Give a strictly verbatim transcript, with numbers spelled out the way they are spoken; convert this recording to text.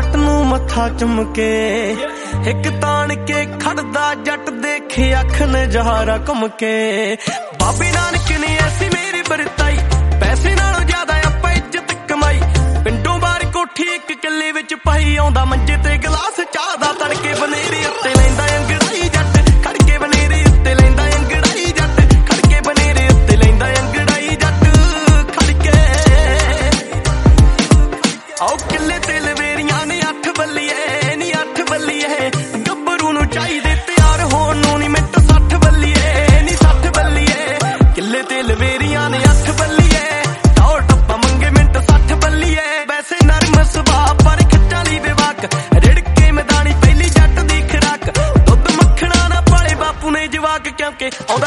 जट नू मत्था चुमके एक तान के खड़दा जट देखे अख नजारा घुम के। बाबे नानक ने ऐसी मेरी बरताई पैसे नालों ज्यादा आपां इज्जत कमाई। पिंडों बाहर कोठी एक किले विच पाई आउंदा मंजे ते गिलास चाह दा तड़के बनेरे उत्ते लैंदा अंगड़ाई जट खड़के बनेरे उत्ते लैंदा अंगड़ाई जट खड़के बनेरे उत्ते लैंदा अंगड़ाई जट खड़के। आओ किले ते लवेरियां ने अठ बल्लिए नी अठ बल्लिए गब्बरू नू चाहीदे तैयार होण नू नी मिंट सठ बल्लिए नी सठ बल्लिए। किले ते लवेरियां ने अठ बल्लिए दौड़ टप्पा मंगे मिंट सठ बल्लिए। वैसे नरम सुभाऽ पर खच्चाली बेवाक रिड़के मैदानी पहली जट दी खुराक दुध मक्खणा ना पाले बापू ने जवाक क्योंकि